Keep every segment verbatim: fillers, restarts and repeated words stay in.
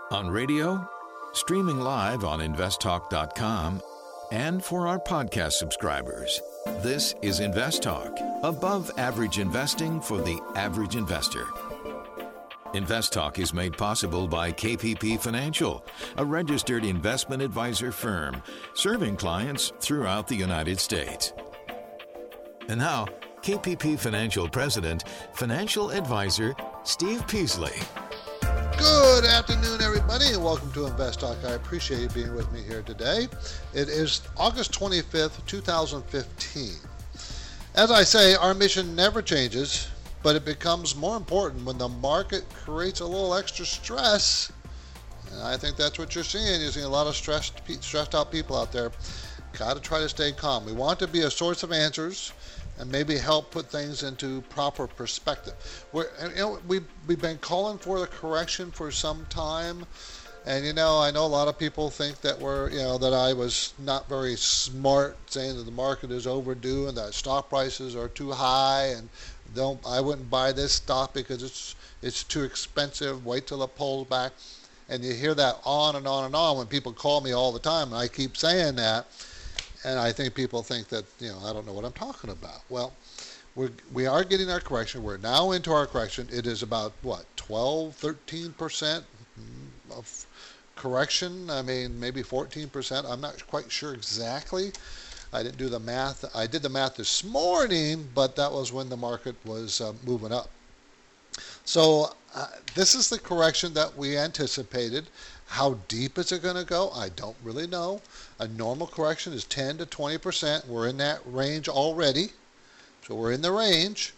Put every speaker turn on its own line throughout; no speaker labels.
On radio, streaming live on invest talk dot com, and for our podcast subscribers. This is Invest Talk, above average investing for the average investor. Invest Talk is made possible by K P P Financial, a registered investment advisor firm serving clients throughout the United States. And now, K P P Financial President, Financial Advisor, Steve Peasley.
Good afternoon, everybody, and welcome to Invest Talk. I appreciate you being with me here today. It is August twenty-fifth, two thousand fifteen. As I say, our mission never changes, but it becomes more important when the market creates a little extra stress. And I think that's what you're seeing. You're seeing a lot of stressed, stressed out people out there. Got to try to stay calm. We want to be a source of answers and maybe help put things into proper perspective. We're, you know, we've, we've been calling for the correction for some time, and you know, I know a lot of people think that we're, you know, that I was not very smart saying that the market is overdue and that stock prices are too high, and don't, I wouldn't buy this stock because it's it's too expensive. Wait till it pulls back, and you hear that on and on and on when people call me all the time, and I keep saying that. And I think people think that, you know, I don't know what I'm talking about. Well, we're, we are getting our correction. We're now into our correction. It is about, what, twelve, thirteen percent of correction? I mean, maybe fourteen percent. I'm not quite sure exactly. I didn't do the math. I did the math this morning, but that was when the market was uh, moving up. So uh, this is the correction that we anticipated. How deep is it going to go? I don't really know. A normal correction is ten to twenty percent. We're in that range already. So we're in the range.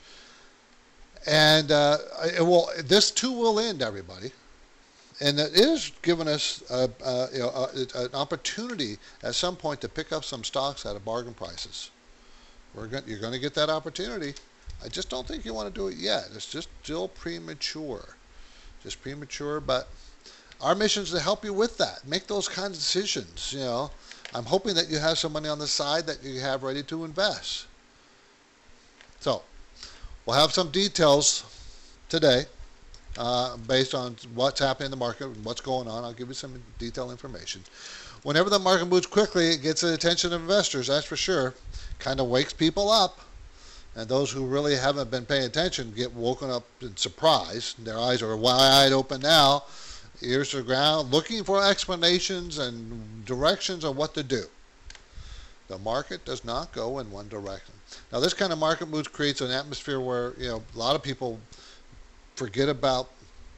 And uh, it will, this too will end, everybody. And it is giving us a, a, you know, a, an opportunity at some point to pick up some stocks at a bargain prices. We're going, you're going to get that opportunity. I just don't think you want to do it yet. It's just still premature. Just premature, but our mission is to help you with that. Make those kinds of decisions. You know, I'm hoping that you have some money on the side that you have ready to invest. So, we'll have some details today uh, based on what's happening in the market and what's going on. I'll give you some detailed information. Whenever the market moves quickly, it gets the attention of investors, that's for sure. Kind of wakes people up. And those who really haven't been paying attention get woken up in surprise. Their eyes are wide open now, ears to the ground, looking for explanations and directions on what to do. The market does not go in one direction. Now, this kind of market moves creates an atmosphere where, you know, a lot of people forget about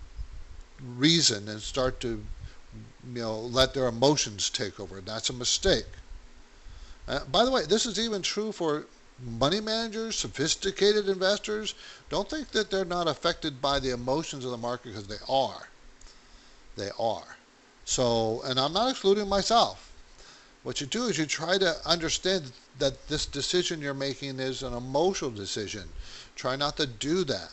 reason and start to, you know, let their emotions take over. That's a mistake. Uh, by the way, this is even true for money managers, sophisticated investors. Don't think that they're not affected by the emotions of the market, because they are. They are. So, and I'm not excluding myself. What you do is you try to understand that this decision you're making is an emotional decision. Try not to do that.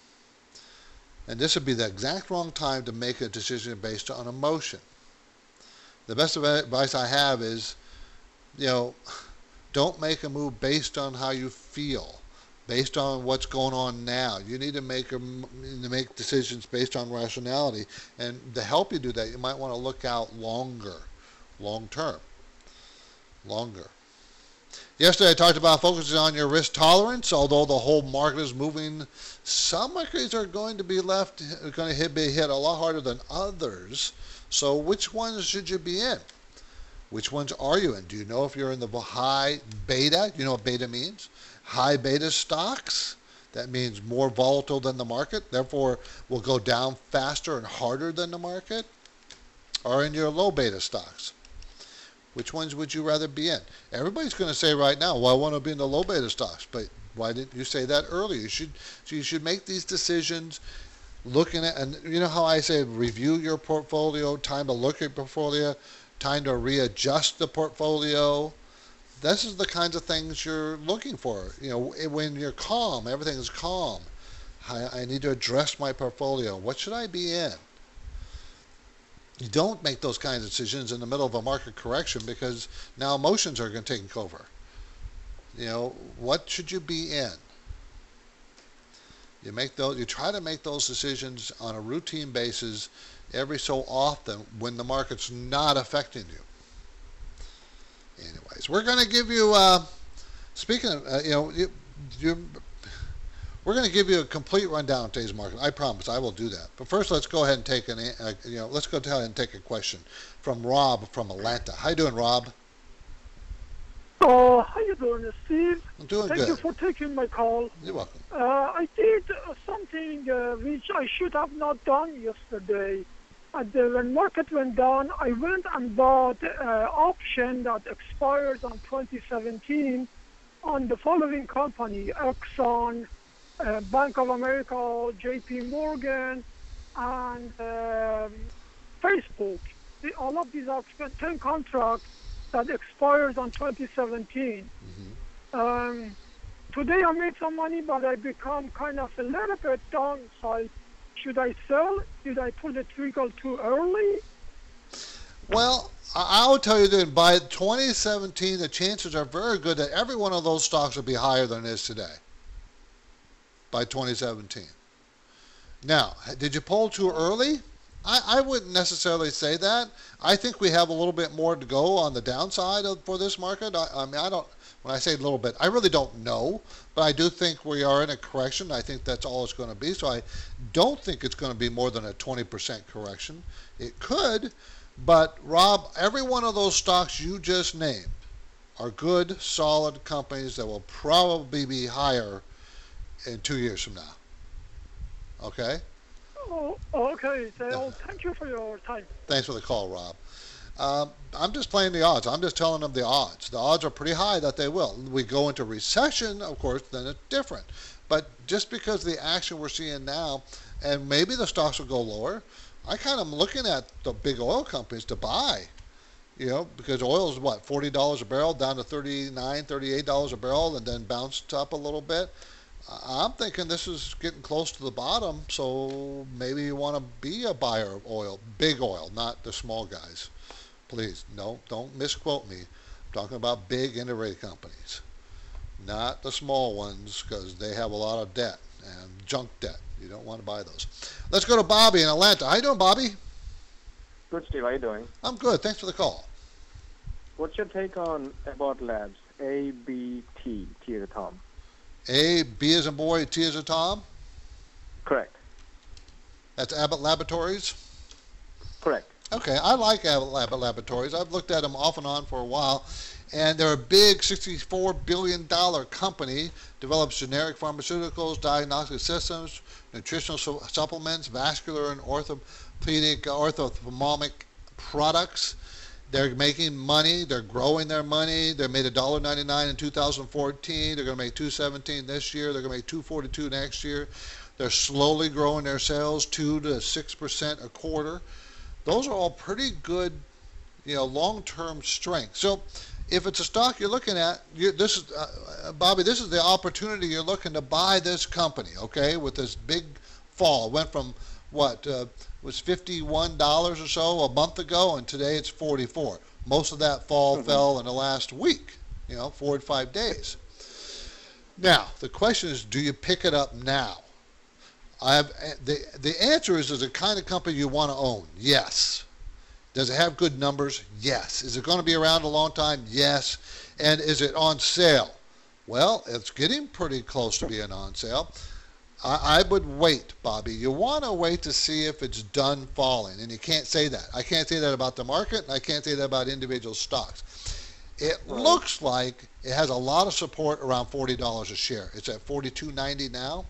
And this would be the exact wrong time to make a decision based on emotion. The best advice I have is, you know, don't make a move based on how you feel, based on what's going on now. You need to make a, to make decisions based on rationality. And to help you do that, you might want to look out longer, long term, longer. Yesterday I talked about focusing on your risk tolerance. Although the whole market is moving, some markets are going to be left, are going to hit, be hit a lot harder than others. So which ones should you be in? Which ones are you in? Do you know if you're in the high beta? You know what beta means? High beta stocks. That means more volatile than the market, therefore will go down faster and harder than the market. Or in your low beta stocks. Which ones would you rather be in? Everybody's going to say right now, well, I want to be in the low beta stocks. But why didn't you say that earlier? You should, you should make these decisions looking at, and you know how I say review your portfolio, time to look at your portfolio, time to readjust the portfolio. This is the kinds of things you're looking for. You know, when you're calm, everything is calm. I, I need to address my portfolio. What should I be in? You don't make those kinds of decisions in the middle of a market correction, because now emotions are going to take over. You know, what should you be in? You make those. You try to make those decisions on a routine basis every so often when the market's not affecting you. Anyways, we're going to give you. Uh, speaking of, uh, you know, you, you, we're going to give you a complete rundown of today's market. I promise, I will do that. But first, let's go ahead and take an. Uh, you know, let's go ahead and take a question from Rob from Atlanta. How you doing, Rob?
Oh, how you doing, Steve?
I'm doing
Thank
good.
you for taking my call.
You're welcome.
Uh, I did uh, something uh, which I should have not done yesterday. At the, when market went down, I went and bought uh, option that expires on twenty seventeen on the following company: Exxon, uh, Bank of America, J P Morgan, and um, Facebook. The, all of these are ten contracts that expires on twenty seventeen.
Mm-hmm.
Um, today I made some money, but I become kind of a little bit downside. Should I sell? Did I pull the trigger too early?
Well, I will tell you that by twenty seventeen, the chances are very good that every one of those stocks will be higher than it is today. By twenty seventeen. Now, did you pull too early? I, I wouldn't necessarily say that. I think we have a little bit more to go on the downside of, for this market. I, I mean, I don't. When I say a little bit, I really don't know, but I do think we are in a correction. I think that's all it's going to be. So I don't think it's going to be more than a twenty percent correction. It could, but Rob, every one of those stocks you just named are good, solid companies that will probably be higher in two years from now. Okay?
Oh, okay. So thank you for your time.
Thanks for the call, Rob. Um, I'm just playing the odds. I'm just telling them the odds. The odds are pretty high that they will. We go into recession, of course, then it's different. But just because of the action we're seeing now, and maybe the stocks will go lower, I kind of am looking at the big oil companies to buy. You know, because oil is what, forty dollars a barrel down to thirty-nine dollars, thirty-eight dollars a barrel, and then bounced up a little bit. I'm thinking this is getting close to the bottom, so maybe you want to be a buyer of oil, big oil, not the small guys. Please, no, don't misquote me. I'm talking about big integrated companies, not the small ones, because they have a lot of debt and junk debt. You don't want to buy those. Let's go to Bobby in Atlanta. How you doing, Bobby?
Good, Steve. How you doing?
I'm good. Thanks for the call.
What's your take on Abbott Labs? A, B, T, T as a Tom.
A, B as in boy, T as in Tom?
Correct.
That's Abbott Laboratories?
Correct.
Okay, I like Abbott Laboratories. I've looked at them off and on for a while, and they're a big sixty-four billion dollars company, develops generic pharmaceuticals, diagnostic systems, nutritional su- supplements, vascular and orthopedic, orthophthalmic products. They're making money. They're growing their money. They made one dollar ninety-nine in two thousand fourteen. They're going to make two seventeen this year. They're going to make two forty-two next year. They're slowly growing their sales two to six percent a quarter. Those are all pretty good, you know, long-term strength. So if it's a stock you're looking at, you, this is, uh, Bobby, this is the opportunity you're looking to buy this company, okay, with this big fall. It went from, what, uh, was fifty-one dollars or so a month ago, and today it's forty-four. Most of that fall mm-hmm. fell in the last week, you know, four to five days. Now, the question is, do you pick it up now? I have, the the answer is, is it the kind of company you want to own? Yes. Does it have good numbers? Yes. Is it going to be around a long time? Yes. And is it on sale? Well, it's getting pretty close to being on sale. I, I would wait, Bobby. You want to wait to see if it's done falling, and you can't say that. I can't say that about the market, and I can't say that about individual stocks. It right. looks like it has a lot of support around forty dollars a share. It's at forty-two ninety now.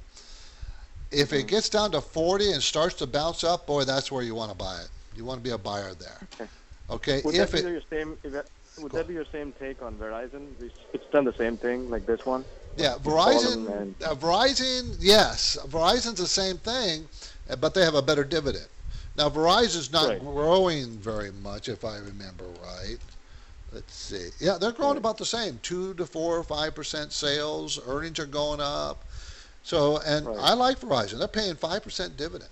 If it gets down to forty and starts to bounce up, boy, that's where you want to buy it. You want to be a buyer there. Okay. Okay.
Would
if
that be
it,
your same? That, would that be your same take on Verizon? It's done the same thing, like this one.
Yeah, Verizon. Uh, Verizon, yes, Verizon's the same thing, but they have a better dividend. Now, Verizon's not right. growing very much, if I remember right. Let's see. Yeah, they're growing right. about the same, two to four or five percent sales. Earnings are going up. So, and right. I like Verizon. They're paying five percent dividend.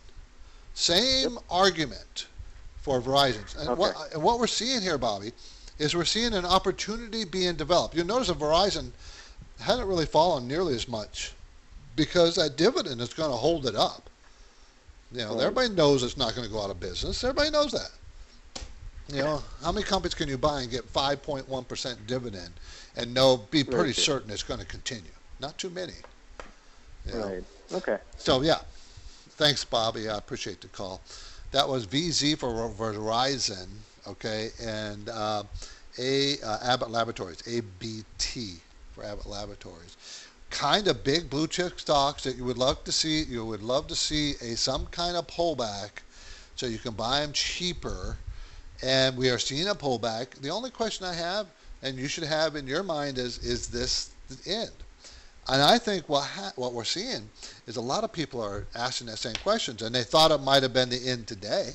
Same yep. argument for Verizon. And, okay. what, and what we're seeing here, Bobby, is we're seeing an opportunity being developed. You'll notice that Verizon hasn't really fallen nearly as much because that dividend is going to hold it up. You know,
Right.
everybody knows it's not going to go out of business. Everybody knows that. You know, how many companies can you buy and get five point one percent dividend and know, be pretty
Right.
certain it's going to continue? Not too many. You know?
Right. Okay.
So, yeah. Thanks, Bobby. I appreciate the call. That was V Z for Verizon, okay, and uh, A uh, Abbott Laboratories, A B T for Abbott Laboratories. Kind of big blue chip stocks that you would love to see. You would love to see a some kind of pullback, so you can buy them cheaper. And we are seeing a pullback. The only question I have, and you should have in your mind, is: is this the end? And I think what ha- what we're seeing is a lot of people are asking that same questions, and they thought it might have been the end today.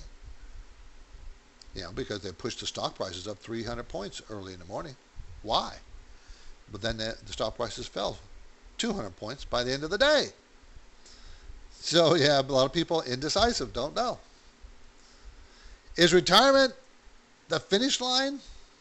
You know, because they pushed the stock prices up three hundred points early in the morning. Why? But then the, the stock prices fell two hundred points by the end of the day. So yeah, a lot of people indecisive, don't know. Is retirement the finish line?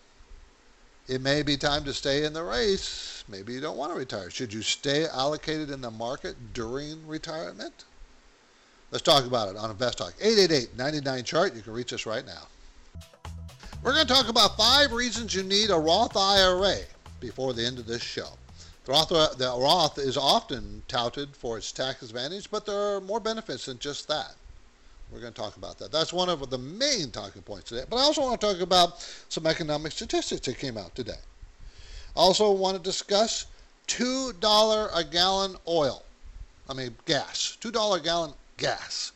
It may be time to stay in the race. Maybe you don't want to retire. Should you stay allocated in the market during retirement? Let's talk about it on Invest Talk. eight eight eight, nine nine, chart. You can reach us right now. We're going to talk about five reasons you need a Roth I R A before the end of this show. The Roth, the Roth is often touted for its tax advantage, but there are more benefits than just that. We're going to talk about that. That's one of the main talking points today. But I also want to talk about some economic statistics that came out today. I also want to discuss two dollars a gallon oil. I mean, gas. two dollars a gallon gas.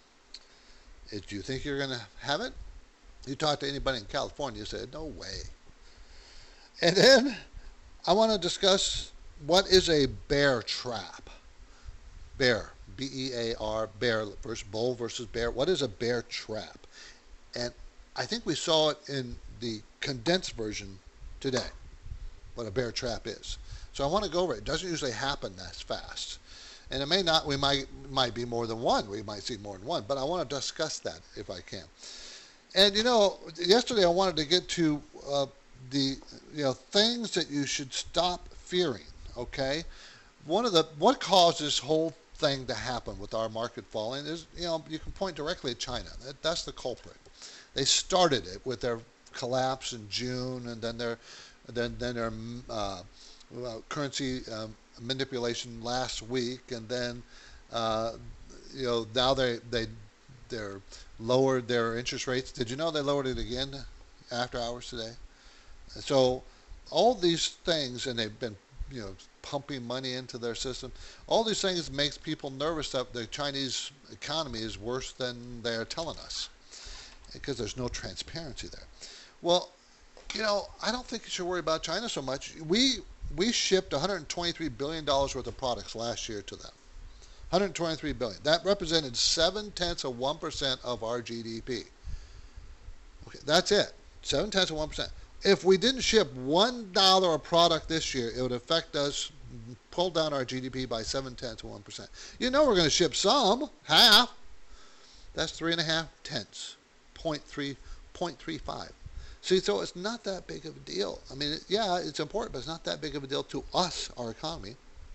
Do you think you're going to have it? You talk to anybody in California, you say, no way. And then I want to discuss what is a bear trap. Bear. B E A R, bear versus bull versus bear. What is a bear trap? And I think we saw it in the condensed version today, what a bear trap is. So I want to go over it. It doesn't usually happen that fast. And it may not, we might might be more than one. We might see more than one. But I want to discuss that if I can. And, you know, yesterday I wanted to get to uh, the, you know, things that you should stop fearing, okay? One of the, what caused this whole thing to happen with our market falling is, you know, you can point directly at China. That, that's the culprit. They started it with their collapse in June, and then their then then their uh, currency um, manipulation last week, and then uh, you know now they they they're lowered their interest rates. Did you know they lowered it again after hours today? So all these things, and they've been, you know, pumping money into their system. All these things makes people nervous that the Chinese economy is worse than they're telling us, because there's no transparency there. Well, you know, I don't think you should worry about China so much. We we shipped one hundred twenty-three billion dollars worth of products last year to them. one hundred twenty-three billion dollars. That represented seven tenths of one percent of our G D P. Okay, that's it. Seven tenths of one percent. If we didn't ship one dollar a product this year, it would affect us, pull down our G D P by seven tenths of one percent. You know we're going to ship some, half. That's three and a half tenths, point three, point three five. See, so it's not that big of a deal. I mean, yeah, it's important, but it's not that big of a deal to us, our economy.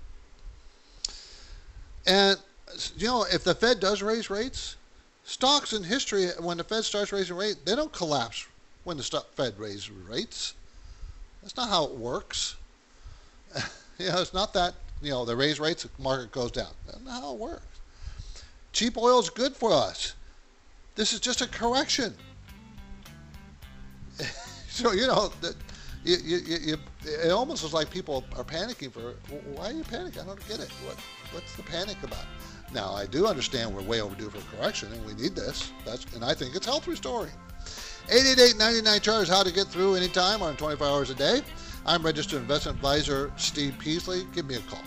And you know, if the Fed does raise rates, stocks in history, when the Fed starts raising rates, they don't collapse when the Fed raises rates. That's not how it works. You know, it's not that, you know, they raise rates, the market goes down. That's not how it works. Cheap oil is good for us. This is just a correction. So, you know, the, you, you, you, it almost is like people are panicking for, why are you panicking? I don't get it. What, what's the panic about? Now, I do understand we're way overdue for a correction, and we need this. That's, and I think it's health restoring. eight eight eight, nine nine, chart is how to get through anytime on twenty-four hours a day. I'm registered investment advisor Steve Peasley. Give me a call.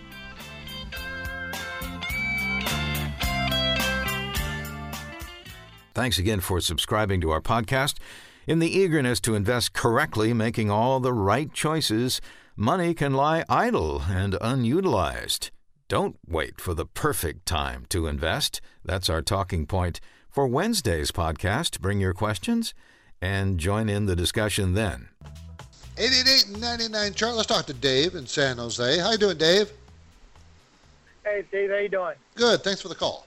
Thanks again for subscribing to our podcast. In the eagerness to invest correctly, making all the right choices, money can lie idle and unutilized. Don't wait for the perfect time to invest. That's our talking point for Wednesday's podcast. Bring your questions and join in the discussion then.
eight eight eight, nine nine, chart. Let's talk to Dave in San Jose. How you doing, Dave?
Hey, Steve, how you doing?
Good. Thanks for the call.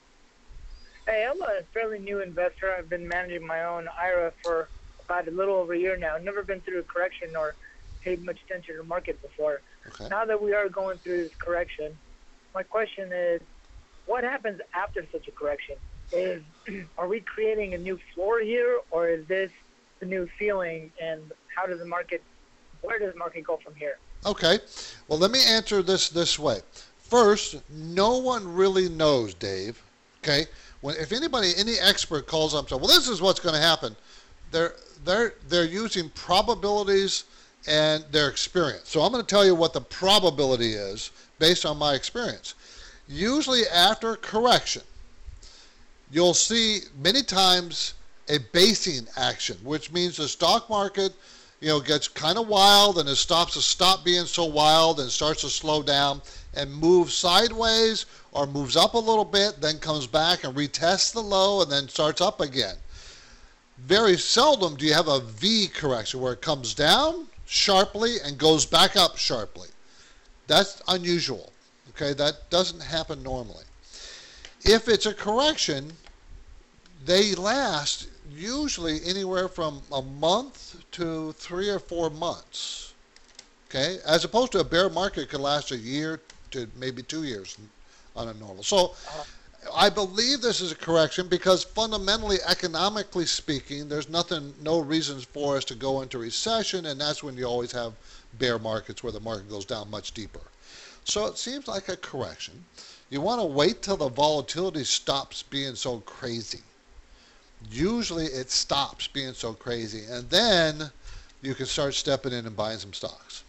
Hey, I'm a fairly new investor. I've been managing my own I R A for about a little over a year now. Never been through a correction or paid much attention to the market before.
Okay.
Now that we are going through this correction, my question is, what happens after such a correction? Is are we creating a new floor here, or is this the new ceiling? And how does the market, where does the market go from here?
Okay. Well, let me answer this this way. First, no one really knows, Dave. Okay. When if anybody, any expert calls up and says, "Well, this is what's going to happen," they're they're they're using probabilities and their experience. So I'm going to tell you what the probability is based on my experience. Usually, after correction, you'll see many times a basing action, which means the stock market, you know, gets kind of wild and it stops to stop being so wild and starts to slow down and move sideways or moves up a little bit, then comes back and retests the low and then starts up again. Very seldom do you have a V correction where it comes down sharply and goes back up sharply. That's unusual. Okay, that doesn't happen normally. If it's a correction, they last usually anywhere from a month to three or four months. Okay, as opposed to a bear market could last a year to maybe two years on a normal. So I believe this is a correction because fundamentally, economically speaking, there's nothing, no reasons for us to go into recession, and that's when you always have bear markets where the market goes down much deeper. So it seems like a correction. You want to wait till the volatility stops being so crazy. Usually it stops being so crazy, and then you can start stepping in and buying some stocks.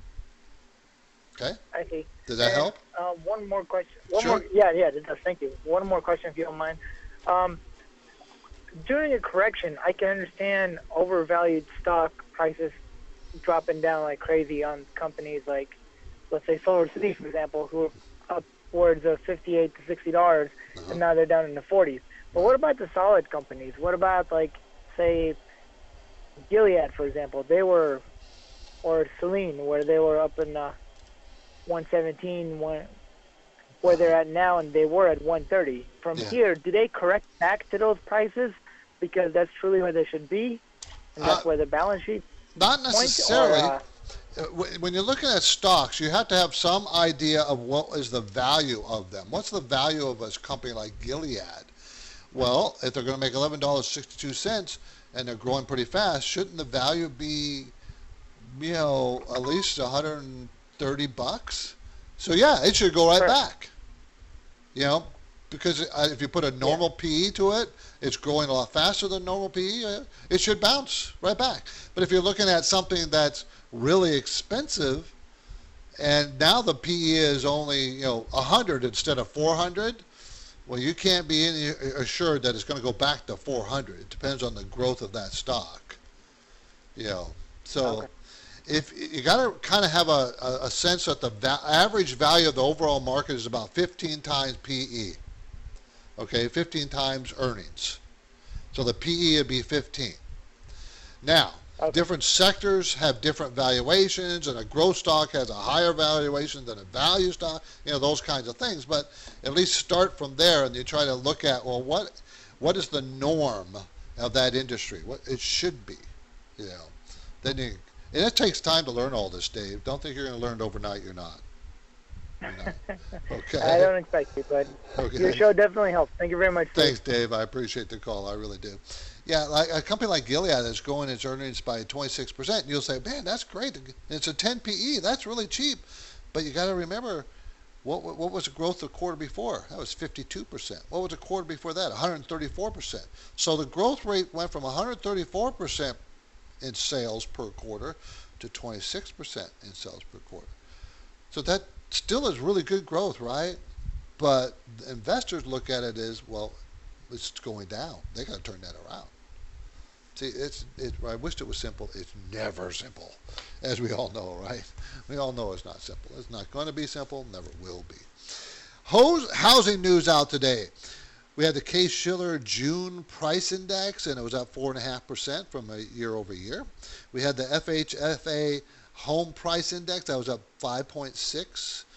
Okay?
I see.
Does that
and,
help?
Uh, one more question. One
Sure.
more. Yeah, yeah, it does. Thank you. One more question, if you don't mind. Um, during a correction, I can understand overvalued stock prices dropping down like crazy on companies like, let's say, Solar City, for example, who are upwards of fifty-eight to sixty dollars,
Uh-huh.
and now they're down in the forties. But what about the solid companies? What about, like, say, Gilead, for example? They were, or Celine, where they were up in uh, one seventeen, one, where they're at now, and they were at one thirty. From
Yeah.
here, do they correct back to those prices because that's truly where they should be, and that's
Uh,
where the balance sheet
Not
points?
necessarily.
Or, uh,
Uh, wh- When you're looking at stocks, you have to have some idea of what is the value of them. What's the value of a company like Gilead? Well, if they're going to make eleven dollars and sixty-two cents and they're growing pretty fast, shouldn't the value be, you know, at least one hundred thirty bucks? So yeah, it should go right
Sure.
back. You know, because uh, if you put a normal P E to it, it's growing a lot faster than normal P E. uh, It should bounce right back. But if you're looking at something that's really expensive, and now the P E is only, you know, one hundred instead of four hundred, well, you can't be any assured that it's going to go back to four hundred. It depends on the growth of that stock. You know, so
Okay.
if you got to kind of have a, a, a sense that the va- average value of the overall market is about fifteen times P E. Okay, fifteen times earnings. So the P E would be fifteen. Now,
Okay.
different sectors have different valuations, and a growth stock has a higher valuation than a value stock, you know, those kinds of things. But at least start from there, and you try to look at, well, what what is the norm of that industry? What it should be, you know. Then you, and it takes time to learn all this, Dave. Don't think you're going to learn it overnight. You're not. You're not. Okay.
I don't expect you, but
Okay.
your show definitely helps. Thank you very much. Steve.
Thanks, Dave. I appreciate the call. I really do. Yeah, like a company like Gilead is growing its earnings by twenty-six percent. You'll say, man, that's great. It's a ten P E. That's really cheap. But you got to remember, what what was the growth the quarter before? That was fifty-two percent. What was the quarter before that? one hundred thirty-four percent. So the growth rate went from one hundred thirty-four percent in sales per quarter to twenty-six percent in sales per quarter. So that still is really good growth, right? But investors look at it as, well, it's going down. They got to turn that around. See, it's it. I wished it was simple. It's never simple, as we all know, right? We all know it's not simple. It's not going to be simple. Never will be. Hos- Housing news out today. We had the Case-Shiller June price index, and it was up four point five percent from a year over year. We had the F H F A home price index that was up five point six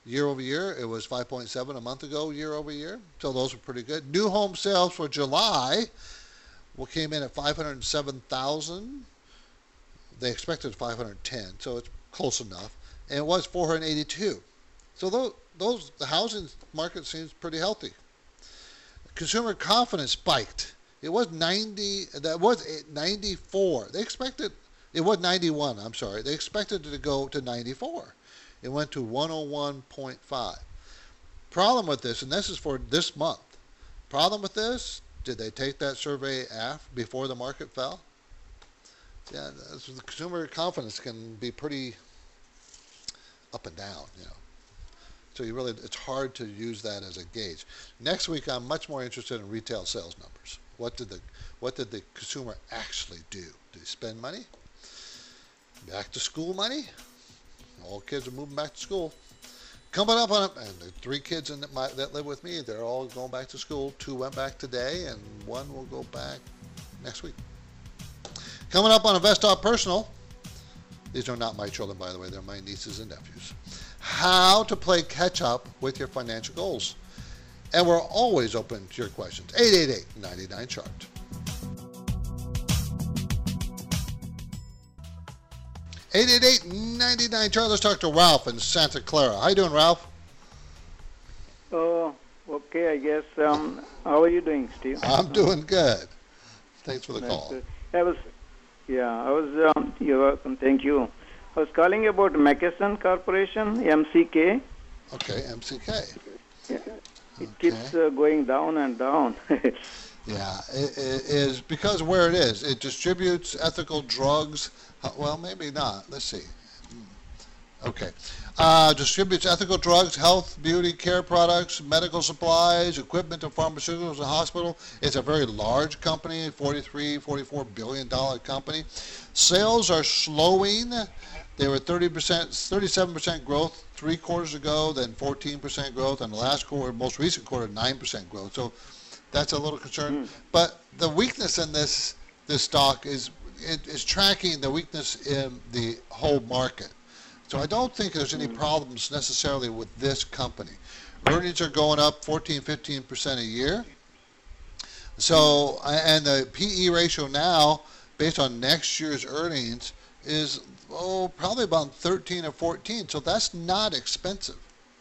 year over year. It was five point seven a month ago, year over year. So those were pretty good. New home sales for July well, came in at five hundred seven thousand. They expected five hundred ten, so it's close enough. And it was four hundred eighty-two. So those, those the housing market seems pretty healthy. Consumer confidence spiked. It was ninety. That was ninety-four. They expected it was ninety-one. I'm sorry. They expected it to go to ninety-four. It went to one oh one point five. Problem with this, and this is for this month. Problem with this, did they take that survey after, before the market fell? Yeah, the consumer confidence can be pretty up and down, you know. So you really, it's hard to use that as a gauge. Next week, I'm much more interested in retail sales numbers. What did the, what did the consumer actually do? Did they spend money? Back to school money? All kids are moving back to school. Coming up on it, and the three kids in my, that live with me, they're all going back to school. Two went back today, and one will go back next week. Coming up on InvestTalk Personal, these are not my children, by the way, they're my nieces and nephews. How to play catch up with your financial goals. And we're always open to your questions. eight eight eight, nine nine, chart. eight eight eight, nine nine, chart. Let's talk to Ralph in Santa Clara. How you doing, Ralph?
Oh, okay, I guess. Um, how are you doing, Steve?
I'm doing good. Thanks for the
That's
call.
good. I was, yeah, I was, um, you're welcome, thank you. I was calling about McKesson Corporation, M C K.
Okay, M C K.
Yeah. It
Okay.
keeps uh, going down and down.
Yeah, it, it is because of where it is. It distributes ethical drugs. Uh, Well, maybe not. Let's see. Okay. Uh, distributes ethical drugs, health, beauty, care products, medical supplies, equipment to pharmaceuticals and hospital. It's a very large company, forty-three, forty-four billion dollar company. Sales are slowing. They were thirty percent, thirty-seven percent growth three quarters ago, then fourteen percent growth, and the last quarter, most recent quarter, nine percent growth. So that's a little concern. Mm. But the weakness in this this stock is it is tracking the weakness in the whole market. So I don't think there's any problems necessarily with this company. Earnings are going up fourteen, fifteen percent a year. So, and the P E ratio now, based on next year's earnings, is oh probably about thirteen or fourteen. So that's not expensive.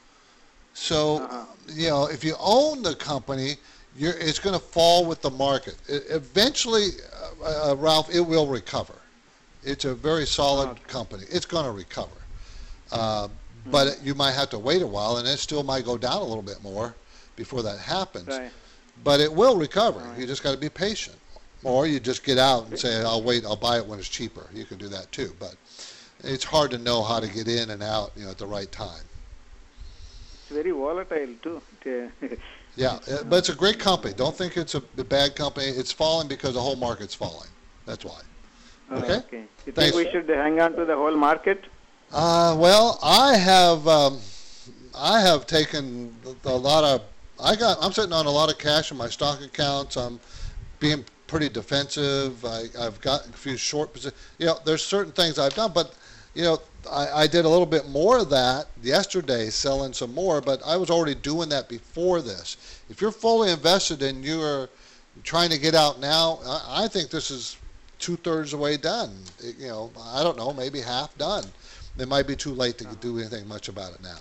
So, uh-huh. you know, if you own the company, you're, it's going to fall with the market. It, eventually, uh, uh, Ralph, it will recover. It's a very solid okay. company. It's going to recover. Uh, but mm-hmm. you might have to wait a while, and it still might go down a little bit more before that happens.
Right.
But it will recover.
Right.
You just got to be patient. Or you just get out and say, I'll wait, I'll buy it when it's cheaper. You can do that too. But it's hard to know how to get in and out, you know, at the right time.
It's very volatile too.
Yeah, but it's a great company. Don't think it's a bad company. It's falling because the whole market's falling. That's why. Okay?
Uh, okay. You think we should hang on to the whole market?
Uh, well, I have um, I have taken a lot of I got I'm sitting on a lot of cash in my stock accounts. I'm being pretty defensive. I, I've got a few short positions. You know, there's certain things I've done, but you know, I, I did a little bit more of that yesterday, selling some more. But I was already doing that before this. If you're fully invested and you're trying to get out now, I, I think this is two thirds of the way done. It, you know, I don't know, maybe half done. It might be too late to do anything much about it now.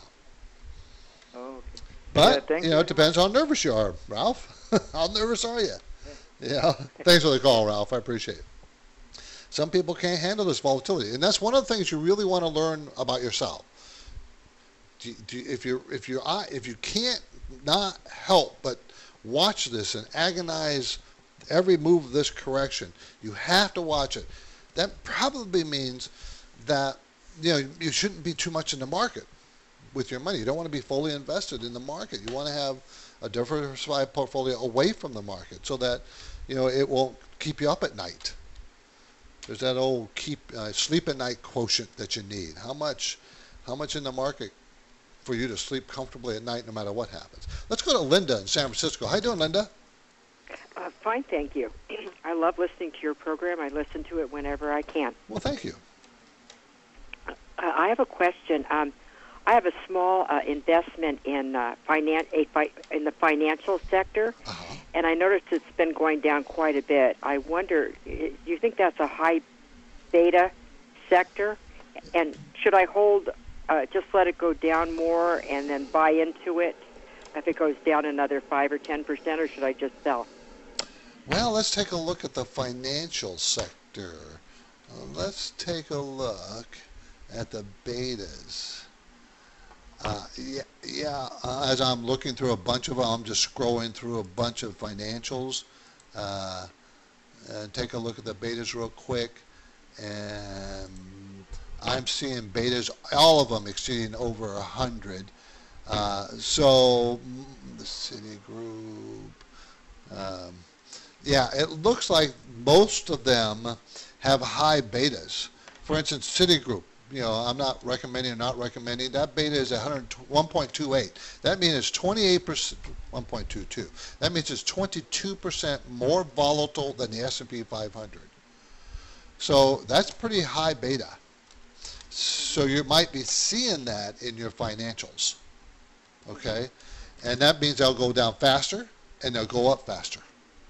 Oh, okay.
But,
yeah,
you know,
you.
it depends how nervous you are, Ralph. How nervous are you? Yeah. Thanks for the call, Ralph. I appreciate it. Some people can't handle this volatility. And that's one of the things you really want to learn about yourself. Do, do, if, you're, if, you're, if you can't not help but watch this and agonize every move of this correction, you have to watch it. That probably means that you know, you shouldn't be too much in the market with your money. You don't want to be fully invested in the market. You want to have a diversified portfolio away from the market so that, you know, it won't keep you up at night. There's that old keep uh, sleep at night quotient that you need. How much, how much in the market for you to sleep comfortably at night no matter what happens? Let's go to Linda in San Francisco. How you doing, Linda?
Uh, fine, thank you. I love listening to your program. I listen to it whenever I can.
Well, thank you.
I have a question. Um, I have a small uh, investment in uh, finan- a fi- in the financial sector,
Uh-huh.
and I noticed it's been going down quite a bit. I wonder, do you think that's a high beta sector? And should I hold, uh, just let it go down more and then buy into it if it goes down another five or ten percent, or should I just sell?
Well, let's take a look at the financial sector. Uh, let's take a look at the betas. Uh, yeah, yeah. Uh, as I'm looking through a bunch of them, I'm just scrolling through a bunch of financials. Uh, and take a look at the betas real quick. And I'm seeing betas, all of them exceeding over one hundred. Uh, so, the Citigroup. Um, yeah, it looks like most of them have high betas. For instance, Citigroup. You know, I'm not recommending or not recommending. That beta is one point two eight. That means it's twenty-eight percent, one point two two. That means it's twenty-two percent more volatile than the S and P five hundred. So that's pretty high beta. So you might be seeing that in your financials. Okay? And that means they'll go down faster and they'll go up faster.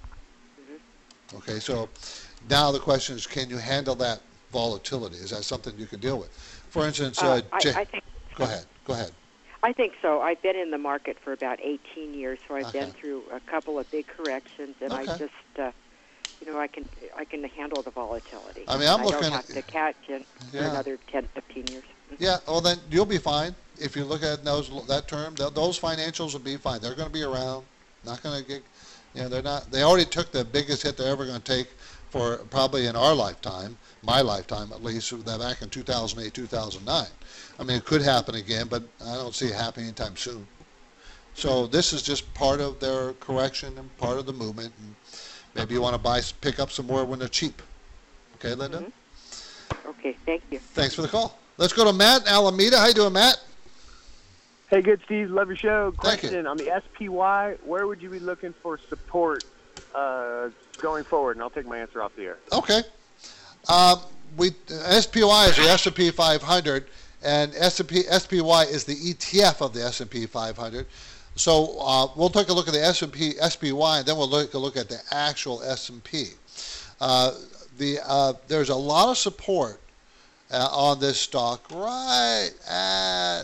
Okay, so now the question is, can you handle that volatility? Is that something you can deal with? For instance, uh,
uh,
Jay,
I, I think,
go ahead, go ahead.
I think so. I've been in the market for about eighteen years, so I've
Okay.
been through a couple of big corrections, and
Okay.
I just, uh, you know, I can I can handle the volatility.
I mean, I'm
I
looking
don't
at-
have to catch in for
Yeah.
another ten, fifteen years.
Yeah, well then you'll be fine. If you look at those that term, th- those financials will be fine. They're going to be around. Not going to get, you know, they're not. They already took the biggest hit they're ever going to take for probably in our lifetime, my lifetime at least, back in two thousand eight, two thousand nine. I mean, it could happen again, but I don't see it happening anytime soon. So this is just part of their correction and part of the movement. And maybe you want to buy, pick up some more when they're cheap. Okay, Linda?
Mm-hmm. Okay, thank you.
Thanks for the call. Let's go to Matt in Alameda. How you doing, Matt?
Hey, good, Steve. Love your show.
Thank you.
Question on the S P Y, where would you be looking for support uh, going forward? And I'll take my answer off the air.
Okay. Um, we S P Y is the S and P five hundred, and S and P, S P Y is the E T F of the S and P five hundred. So uh, we'll take a look at the S and P, S P Y, and then we'll take a look at the actual S and P. Uh, the uh, there's a lot of support uh, on this stock right at,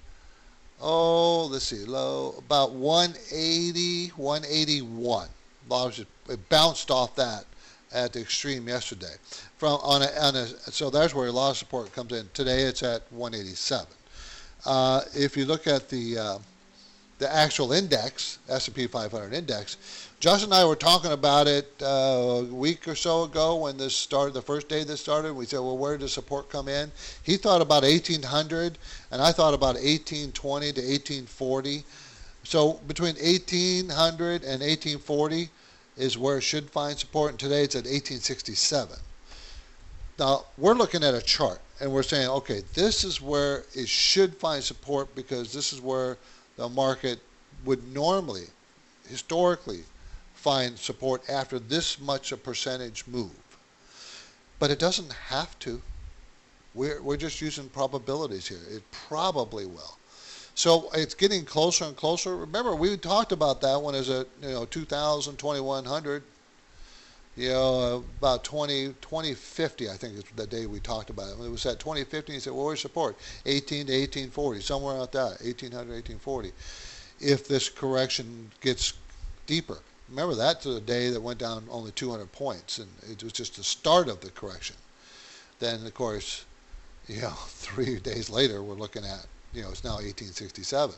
oh, let's see, low, about one eighty, one eighty-one. It bounced off that at the extreme yesterday. From on a, on a, so that's where a lot of support comes in. Today it's at one eighty-seven. Uh, if you look at the uh, the actual index, S and P five hundred index, Josh and I were talking about it uh, a week or so ago when this started, the first day this started. We said, well, where does support come in? He thought about eighteen hundred, and I thought about eighteen twenty to eighteen forty. So between eighteen hundred and eighteen forty is where it should find support, and today it's at eighteen sixty-seven. Now, we're looking at a chart, and we're saying, okay, this is where it should find support because this is where the market would normally, historically, find support after this much a percentage move. But it doesn't have to. We're, we're just using probabilities here. It probably will. So it's getting closer and closer. Remember, we talked about that one as a, you know, two thousand, twenty-one hundred. You know, about twenty, twenty fifty, I think is the day we talked about it. When it was at twenty fifty, he said, well, where's support? eighteen to eighteen forty, somewhere out there, eighteen hundred, eighteen forty. If this correction gets deeper. Remember, that's the day that went down only two hundred points, and it was just the start of the correction. Then, of course, you know, three days later, we're looking at, you know, it's now eighteen sixty-seven.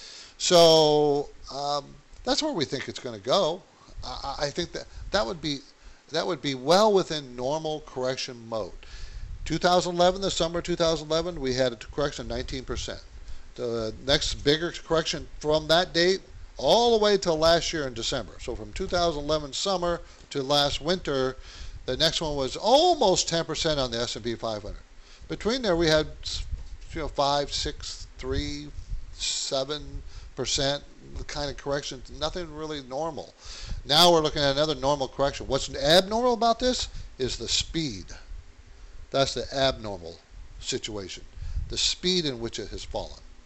So um, that's where we think it's going to go. I, I think that that would be that would be well within normal correction mode. two thousand eleven, the summer of two thousand eleven, we had a correction of nineteen percent. The next bigger correction from that date all the way till last year in December. So from two thousand eleven summer to last winter, the next one was almost ten percent on the S and P five hundred. Between there, we had, you know, five, six, three, seven percent kind of corrections. Nothing really normal. Now we're looking at another normal correction. What's abnormal about this is the speed. That's the abnormal situation. The speed in which it has fallen.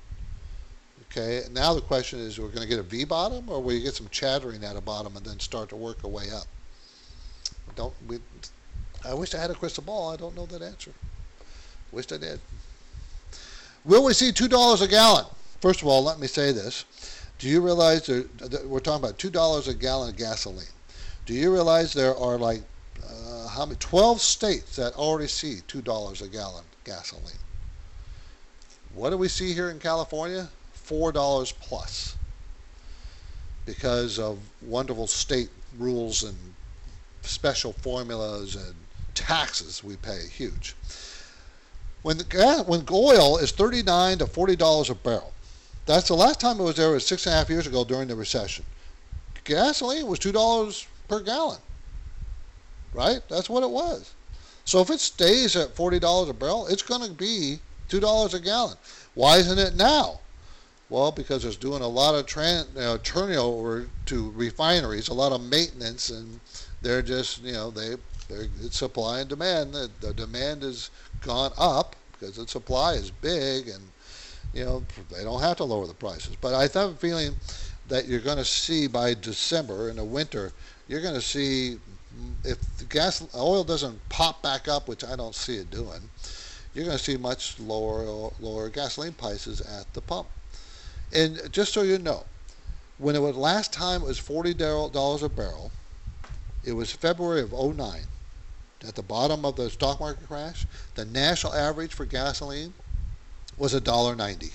Okay, now the question is, we're going to get a V bottom, or will you get some chattering at a bottom and then start to work our way up? Don't we? I wish I had a crystal ball. I don't know that answer. Wished I did. Will we see two dollars a gallon? First of all, let me say this. Do you realize there, that we're talking about two dollars a gallon of gasoline? Do you realize there are like uh, how many? twelve states that already see two dollars a gallon gasoline. What do we see here in California? four dollars plus, because of wonderful state rules and special formulas and taxes we pay, huge. When the gas, when oil is thirty-nine to forty dollars a barrel, that's the last time it was there was six and a half years ago during the recession. Gasoline was two dollars per gallon, right? That's what it was. So if it stays at forty dollars a barrel, it's going to be two dollars a gallon. Why isn't it now? Well, because it's doing a lot of tran, you know, turnover to refineries, a lot of maintenance, and they're just, you know, they, they're, it's supply and demand. The, the demand has gone up because the supply is big, and, you know, they don't have to lower the prices. But I have a feeling that you're going to see by December, in the winter, you're going to see, if the gas, oil doesn't pop back up, which I don't see it doing, you're going to see much lower, lower gasoline prices at the pump. And just so you know, when it was last time it was forty dollars a barrel, it was February of oh nine. At the bottom of the stock market crash, the national average for gasoline was one dollar ninety.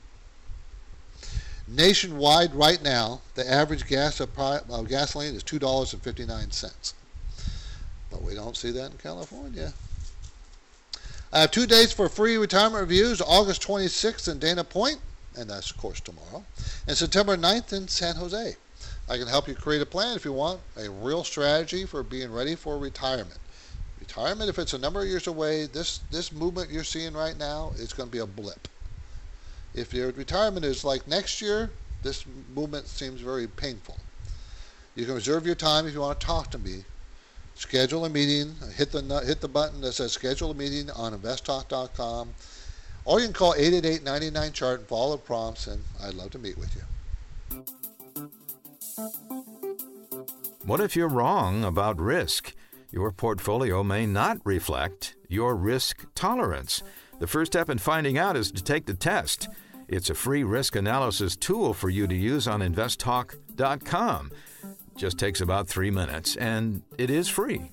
Nationwide right now, the average gas of gasoline is two dollars and fifty-nine cents. But we don't see that in California. I have two dates for free retirement reviews, August twenty-sixth in Dana Point, and that's, of course, tomorrow, and September ninth in San Jose. I can help you create a plan if you want, a real strategy for being ready for retirement. Retirement, if it's a number of years away, this, this movement you're seeing right now is going to be a blip. If your retirement is like next year, this movement seems very painful. You can reserve your time if you want to talk to me. Schedule a meeting. Hit the hit the button that says schedule a meeting on invest talk dot com. Or you can call eight eight eight, nine nine, chart and follow the prompts, and I'd love to meet with you.
What if you're wrong about risk? Your portfolio may not reflect your risk tolerance. The first step in finding out is to take the test. It's a free risk analysis tool for you to use on invest talk dot com. Just takes about three minutes, and it is free.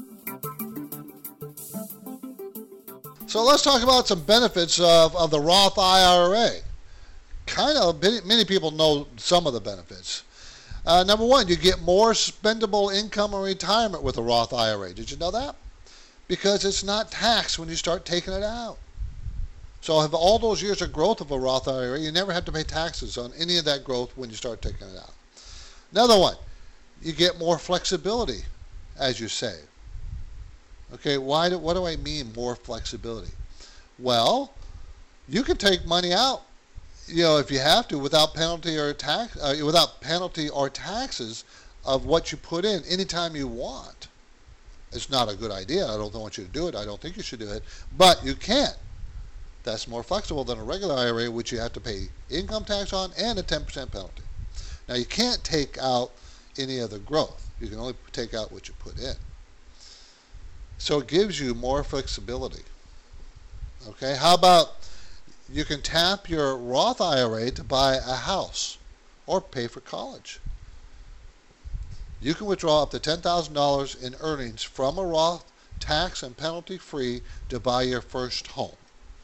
So let's talk about some benefits of, of the Roth I R A. Kind of, many, many people know some of the benefits. Uh, number one, you get more spendable income in retirement with a Roth I R A. Did you know that? Because it's not taxed when you start taking it out. So have all those years of growth of a Roth I R A, you never have to pay taxes on any of that growth when you start taking it out. Another one, you get more flexibility as you save. Okay, why do, what do I mean more flexibility? Well, you can take money out, you know, if you have to, without penalty or tax, uh, without penalty or taxes of what you put in anytime you want. It's not a good idea. I don't want you to do it. I don't think you should do it, but you can. That's more flexible than a regular I R A, which you have to pay income tax on and a ten percent penalty. Now, you can't take out any other growth. You can only take out what you put in. So it gives you more flexibility. Okay, how about you can tap your Roth I R A to buy a house or pay for college. You can withdraw up to ten thousand dollars in earnings from a Roth, tax and penalty free, to buy your first home.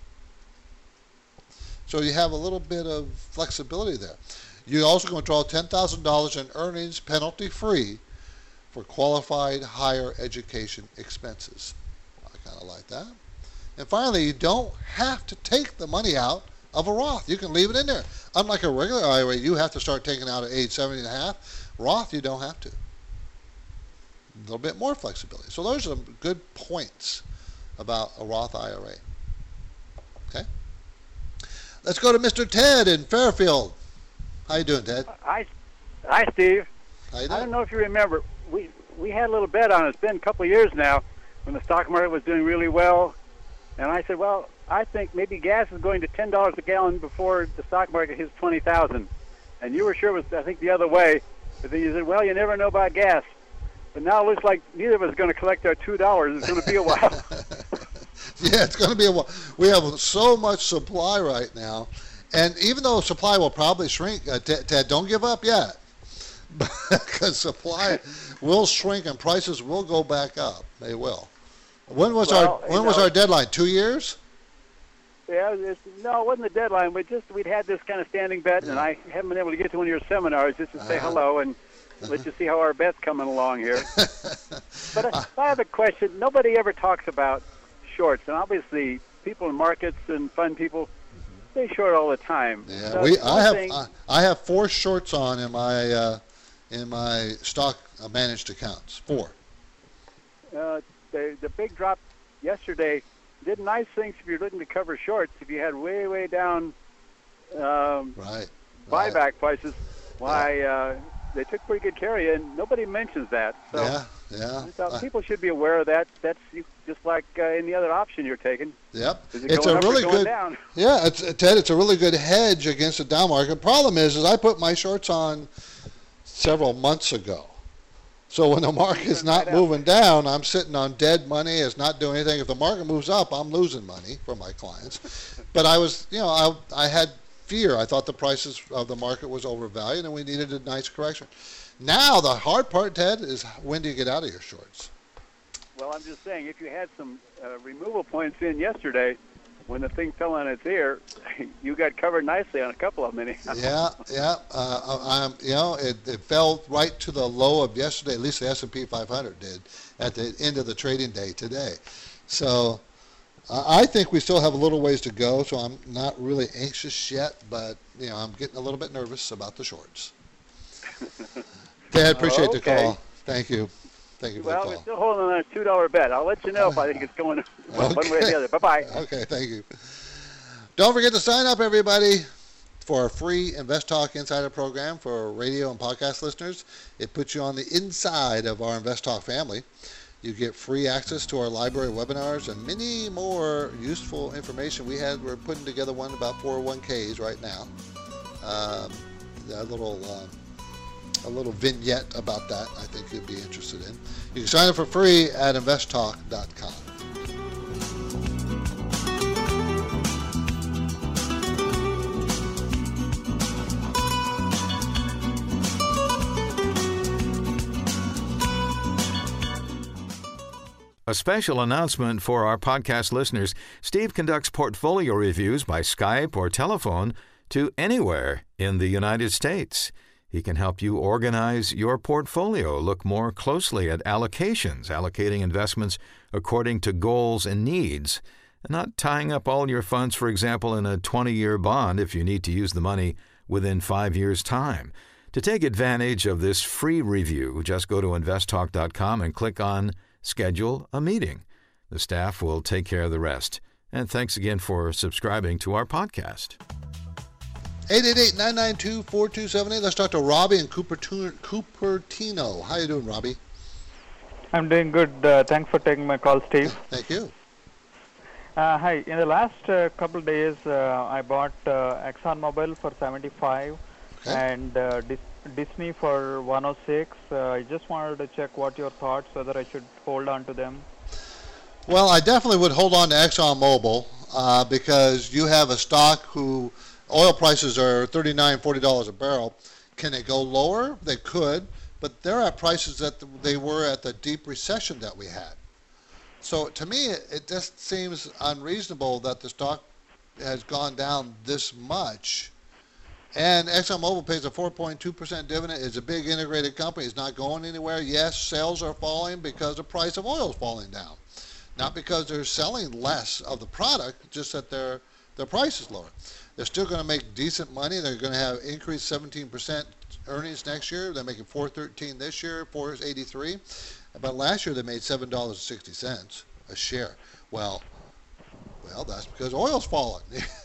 So you have a little bit of flexibility there. You also can withdraw ten thousand dollars in earnings penalty free for qualified higher education expenses. I kind of like that. And finally, you don't have to take the money out of a Roth. You can leave it in there. Unlike a regular I R A, you have to start taking out at age seventy and a half. Roth, you don't have to. A little bit more flexibility. So those are some good points about a Roth I R A. Okay? Let's go to Mister Ted in Fairfield. How you doing, Ted?
Hi, hi, Steve.
How you doing?
I don't know if you remember, we we had a little bet on it. It's been a couple of years now when the stock market was doing really well, and I said, well, I think maybe gas is going to ten dollars a gallon before the stock market hits twenty thousand. And you were sure it was, I think, the other way. But then you said, well, you never know about gas. But now it looks like neither of us is going to collect our two dollars. It's going to be a while.
Yeah, it's going to be a while. We have so much supply right now. And even though supply will probably shrink, uh, Ted, Ted, don't give up yet. Because supply will shrink and prices will go back up. They will. When was
Well,
our when
you
was
know-
our deadline? Two years?
Yeah, it's, no, it wasn't the deadline. We just we'd had this kind of standing bet, and I haven't been able to get to one of your seminars just to say
Uh-huh.
hello and let you see how our bet's coming along here. But I, I have a question. Nobody ever talks about shorts, and obviously people in markets and fund people, they short all the time.
Yeah,
So
we.
one
I have
thing-
I, I have four shorts on in my uh, in my stock uh, managed accounts. Four.
uh, the the big drop yesterday did nice things if you're looking to cover shorts. If you had way way down um,
Right.
buyback
right.
prices, why uh, they took pretty good care of you, and nobody mentions that. So
Yeah. Yeah.
I thought
Uh,
people should be aware of that. That's you- just like uh, any other option you're taking.
Yep.
Is it
It's
going
a
up or
really
going
good.
down?
Yeah, it's, Ted. It's a really good hedge against the down market. Problem is, is I put my shorts on several months ago. So when the market's not
Right out.
moving down, I'm sitting on dead money. It's not doing anything. If the market moves up, I'm losing money for my clients. But I was, you know, I, I had fear. I thought the prices of the market was overvalued and we needed a nice correction. Now the hard part, Ted, is when do you get out of your shorts?
Well, I'm just saying, if you had some uh, removal points in yesterday, when the thing fell on its ear, you got covered nicely on a couple of them. anyhow.
Yeah, yeah. Uh, I'm, you know, it, it fell right to the low of yesterday. At least the S and P five hundred did at the end of the trading day today. So uh, I think we still have a little ways to go. So I'm not really anxious yet, but you know, I'm getting a little bit nervous about the shorts. Ted, appreciate the
Okay.
call. Thank you. Thank you for
Well,
the
we're
call.
still holding on a two dollar bet. I'll let you know if I think it's going one one way or the other. Bye-bye.
Okay, thank you. Don't forget to sign up, everybody, for our free Invest Talk Insider program for radio and podcast listeners. It puts you on the inside of our Invest Talk family. You get free access to our library webinars and many more useful information. We had, we're putting together one about four oh one k's right now. Um, a little uh, a little vignette about that I think you'd be interested in. You can sign up for free at invest talk dot com.
A special announcement for our podcast listeners. Steve conducts portfolio reviews by Skype or telephone to anywhere in the United States. He can help you organize your portfolio, look more closely at allocations, allocating investments according to goals and needs, and not tying up all your funds, for example, in a twenty-year bond if you need to use the money within five years' time. To take advantage of this free review, just go to invest talk dot com and click on Schedule a Meeting. The staff will take care of the rest. And thanks again for subscribing to our podcast.
eight eight eight, nine nine two, four two seven eight. Let's talk to Robbie in Cupertino. Cupertino. How you doing, Robbie?
I'm doing good. Uh, thanks for taking my call, Steve.
Thank you.
Uh, hi. In the last uh, couple of days, uh, I bought uh, ExxonMobil for seventy-five
Okay.
and uh, Dis- Disney for one oh six. Uh, I just wanted to check what your thoughts, whether I should hold on to them.
Well, I definitely would hold on to ExxonMobil uh, because you have a stock who oil prices are thirty-nine dollars, forty dollars a barrel. Can it go lower? They could, but they're at prices that they were at the deep recession that we had. So to me, it, it just seems unreasonable that the stock has gone down this much. And ExxonMobil pays a four point two percent dividend. It's a big integrated company. It's not going anywhere. Yes, sales are falling because the price of oil is falling down. Not because they're selling less of the product, just that their their price is lower. They're still going to make decent money. They're going to have increased seventeen percent earnings next year. They're making four thirteen this year, four eighty-three. But last year they made seven dollars and sixty cents a share. Well, well, that's because oil's falling.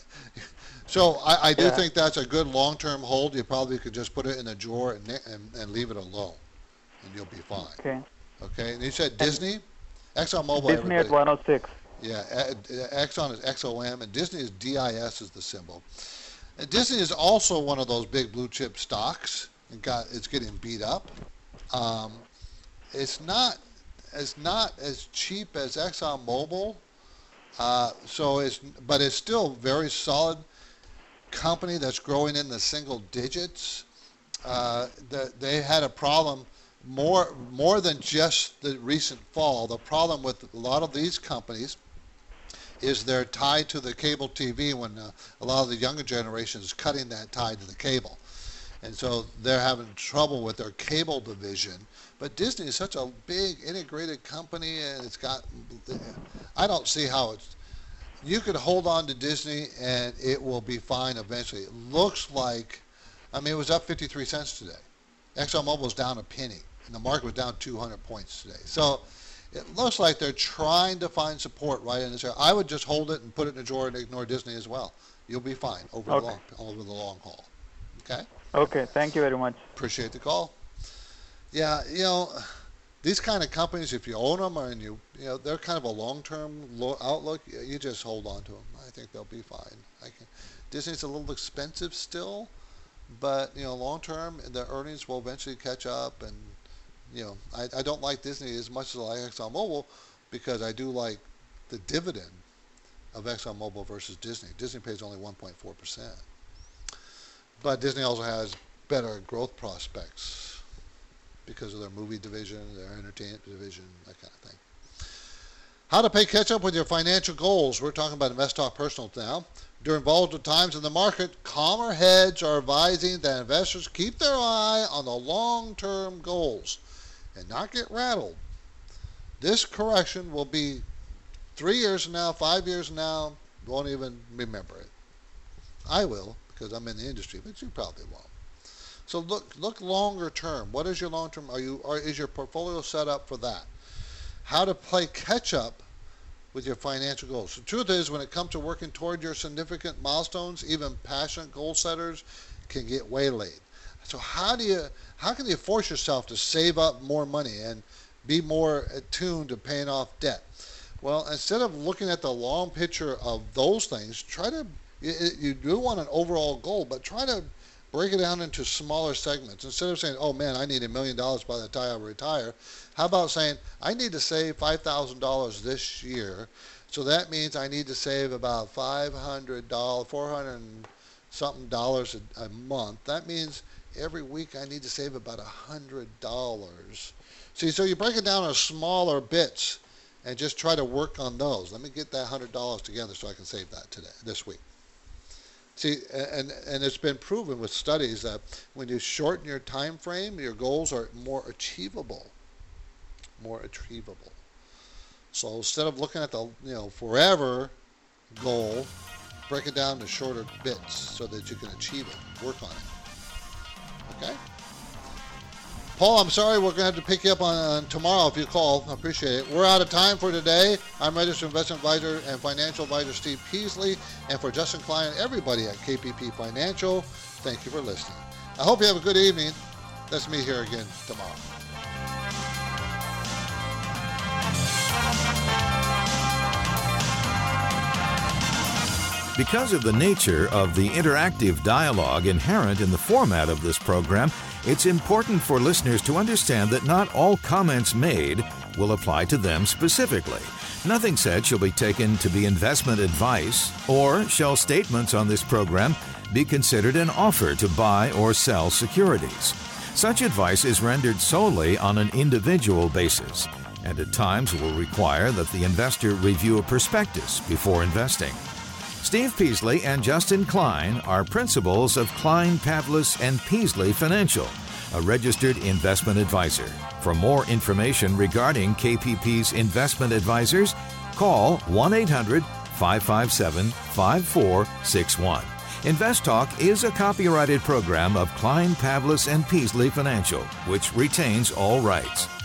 So I, I do
Yeah.
think that's a good long-term hold. You probably could just put it in a drawer and, and, and leave it alone, and you'll be fine.
Okay.
Okay. And you said Disney, ExxonMobil.
Disney at
everybody-
one oh six.
Yeah, Exxon is X O M, and Disney is D I S is the symbol. And Disney is also one of those big blue chip stocks, and got it's getting beat up. Um, it's not it's not as cheap as ExxonMobil, uh, so it's but it's still very solid company that's growing in the single digits. Uh, the, they had a problem more more than just the recent fall. The problem with a lot of these companies is they're tied to the cable T V when uh, a lot of the younger generation is cutting that tie to the cable. And so they're having trouble with their cable division. But Disney is such a big integrated company, and it's got, I don't see how it's, you could hold on to Disney and it will be fine eventually. It looks like, I mean, it was up fifty-three cents today. ExxonMobil was down a penny, and the market was down two hundred points today. So it looks like they're trying to find support right in this area. I would just hold it and put it in a drawer and ignore Disney as well. You'll be fine over,
Okay.
the, long, over the long haul. Okay?
Okay, thank you very much.
Appreciate the call. Yeah, you know, these kind of companies, if you own them and you, you know, they're kind of a long-term lo- outlook, you just hold on to them. I think they'll be fine. I can, Disney's a little expensive still, but, you know, long-term, the earnings will eventually catch up. And, you know, I, I don't like Disney as much as I like ExxonMobil because I do like the dividend of ExxonMobil versus Disney. Disney pays only one point four percent. But Disney also has better growth prospects because of their movie division, their entertainment division, that kind of thing. How to pay catch up with your financial goals. We're talking about InvestTalk Personal now. During volatile times in the market, calmer heads are advising that investors keep their eye on the long-term goals and not get rattled. This correction will be three years from now, five years from now, won't even remember it. I will, because I'm in the industry, but you probably won't. So look look longer term. What is your long term? Are you are is your portfolio set up for that? How to play catch up with your financial goals. The truth is, when it comes to working toward your significant milestones, even passionate goal setters can get waylaid. So how do you how can you force yourself to save up more money and be more attuned to paying off debt? Well, instead of looking at the long picture of those things, try to you, you do want an overall goal, but try to break it down into smaller segments. Instead of saying, oh man, I need a million dollars by the time I retire, how about saying, I need to save five thousand dollars this year, so that means I need to save about five hundred dollars, four hundred something dollars a, a month. That means every week I need to save about one hundred dollars. See, so you break it down into smaller bits and just try to work on those. Let me get that one hundred dollars together so I can save that today, this week. See, and, and it's been proven with studies that when you shorten your time frame, your goals are more achievable, more achievable. So instead of looking at the, you know, forever goal, break it down to shorter bits so that you can achieve it, work on it. Okay? Paul, I'm sorry, we're going to have to pick you up on, on tomorrow if you call. I appreciate it. We're out of time for today. I'm registered investment advisor and financial advisor Steve Peasley, and for Justin Klein and everybody at K P P Financial, thank you for listening. I hope you have a good evening. Let's meet here again tomorrow.
Because of the nature of the interactive dialogue inherent in the format of this program, it's important for listeners to understand that not all comments made will apply to them specifically. Nothing said shall be taken to be investment advice, or shall statements on this program be considered an offer to buy or sell securities. Such advice is rendered solely on an individual basis, and at times will require that the investor review a prospectus before investing. Steve Peasley and Justin Klein are principals of Klein, Pavlis and Peasley Financial, a registered investment advisor. For more information regarding K P P's investment advisors, call one eight hundred, five five seven, five four six one. InvestTalk is a copyrighted program of Klein, Pavlis and Peasley Financial, which retains all rights.